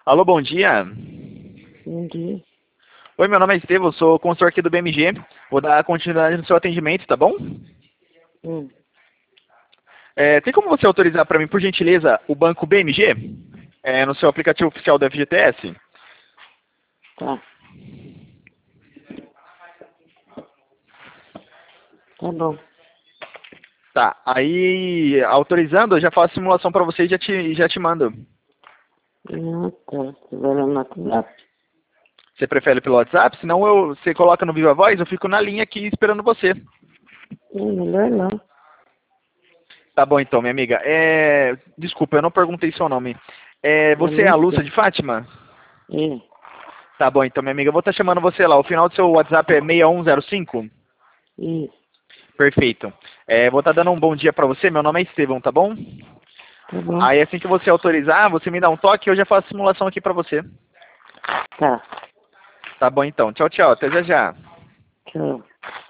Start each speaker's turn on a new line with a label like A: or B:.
A: Alô, bom dia.
B: Bom dia.
A: Oi, meu nome é Estevão, sou consultor aqui do BMG. Vou dar continuidade no seu atendimento, tá bom?
B: Hum,
A: Tem como você autorizar para mim, por gentileza, o banco BMG no seu aplicativo oficial do FGTS?
B: tá. Tá bom.
A: Tá, aí autorizando, eu já faço a simulação para você e já te mando.
B: Ah, tá. Você vai lá no WhatsApp?
A: Você prefere pelo WhatsApp? Senão você coloca no Viva Voz, eu fico na linha aqui esperando você.
B: Melhor não.
A: Tá bom então, minha amiga. Desculpa, eu não perguntei seu nome. Você é a Lúcia
B: Lúcia.
A: de Fátima?
B: É.
A: Tá bom então, minha amiga. Eu vou estar chamando você lá. O final do seu WhatsApp é 6105?
B: Isso.
A: Perfeito. Vou estar dando um bom dia para você. Meu nome é Estevão, tá bom?
B: Tá bom.
A: Aí assim que você autorizar, você me dá um toque e eu já faço a simulação aqui para você.
B: Tá.
A: Tá bom então. Tchau, tchau. Até já já.
B: Tchau.